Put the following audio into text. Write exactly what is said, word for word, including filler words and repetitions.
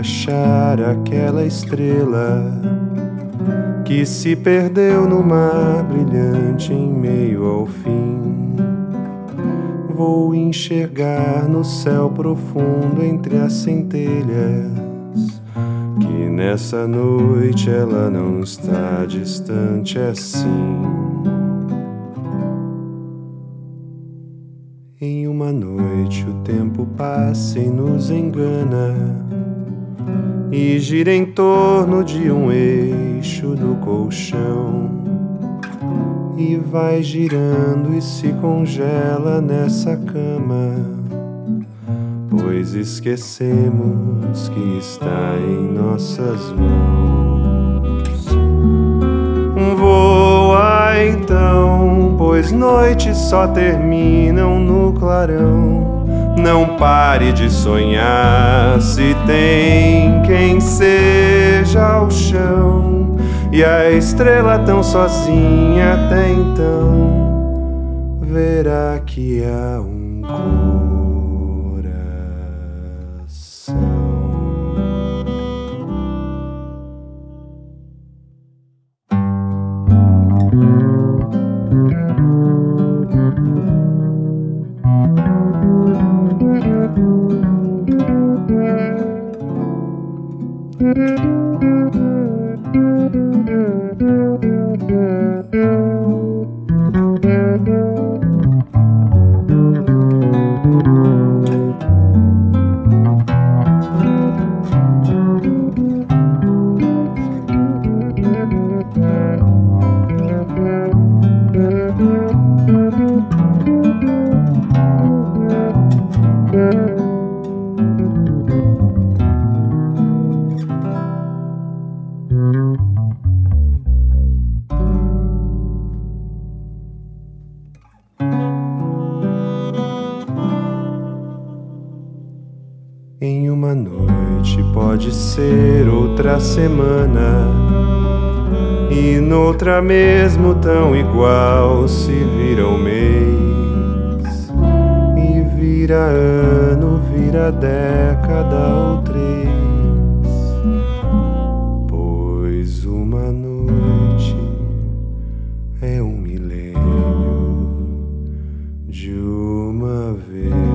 achar aquela estrela que se perdeu no mar brilhante em meio ao fim. Vou enxergar no céu profundo entre as centelhas que nessa noite ela não está distante assim. Em uma noite o tempo passa e nos engana e gira em torno de um eixo do colchão e vai girando e se congela nessa cama, pois esquecemos que está em nossas mãos. Voa então, pois noites só terminam no clarão. Não pare de sonhar se tem quem seja ao chão, e a estrela tão sozinha até então verá que há um coração. Em uma noite pode ser outra semana, e noutra mesmo tão igual se vira um mês, e vira ano, vira década ou três, pois uma noite é um milênio de uma vez.